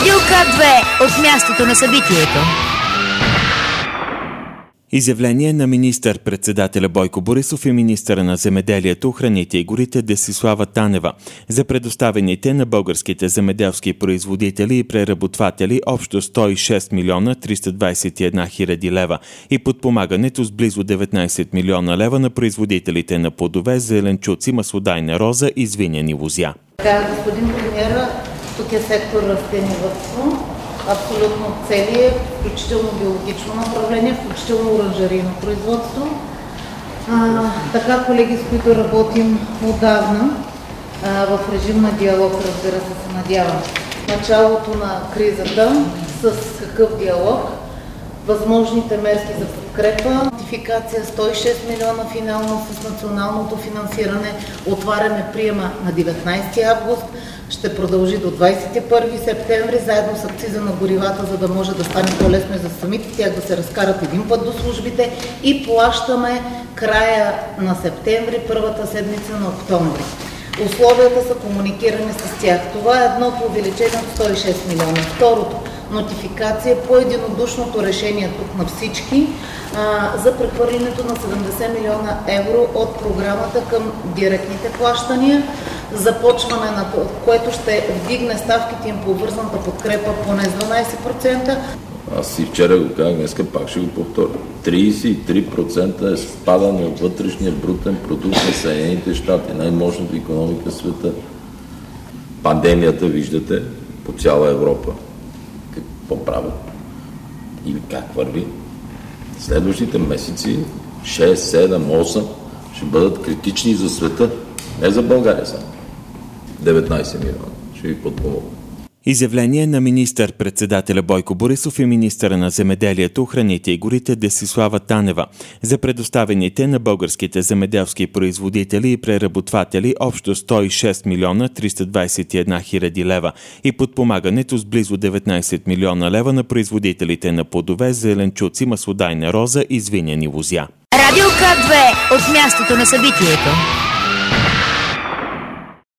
Радио К2 от мястото на събитието. Изявление на министър-председателя Бойко Борисов и министъра на земеделието, храните и горите Десислава Танева за предоставените на българските земеделски производители и преработватели общо 106 милиона 321 хиляди лева и подпомагането с близо 19 милиона лева на производителите на плодове, зеленчуци, маслодайна роза и звиняни лозя. Господин премиер, тук е сектор растениевъдство. Абсолютно целият, включително биологично направление, включително оранжерийно производство. Така, колеги, с които работим отдавна, в режим на диалог, разбира се надявам. Началото на кризата, с какъв диалог, възможните мерки за подкрепа, нотификация 106 милиона финално с националното финансиране, отваряме приема на 19 август, ще продължи до 21 септември, заедно с акциза на горивата, за да може да стане по-лесно и за самите тях да се разкарат един път до службите и плащаме края на септември, първата седмица на октомври. Условията са комуникирани с тях. Това е едното увеличение от 106 милиона. Второто, нотификация по единодушното решение тук на всички за прехвърлянето на 70 милиона евро от програмата към директните плащания, започване на което ще вдигне ставките им по вързаната подкрепа поне с 12%. Аз и вчера го казах, днеска пак ще го повторя. 33% е спадане от вътрешния брутен продукт на Съединените щати, най-мощната икономика в света. Пандемията, виждате, по цяла Европа. Какво правят? Или как върви? Следващите месеци, 6, 7, 8, ще бъдат критични за света. Не за България само. 19 милиона. Ще ви подпомогна. Изявление на министър-председателя Бойко Борисов и министъра на земеделието, храните и горите Десислава Танева за предоставените на българските земеделски производители и преработватели общо 106 милиона 321 хиляди лева и подпомагането с близо 19 милиона лева на производителите на плодове, зеленчуци, маслодайна роза и звиняни лозя. Радио К2 от мястото на събитието.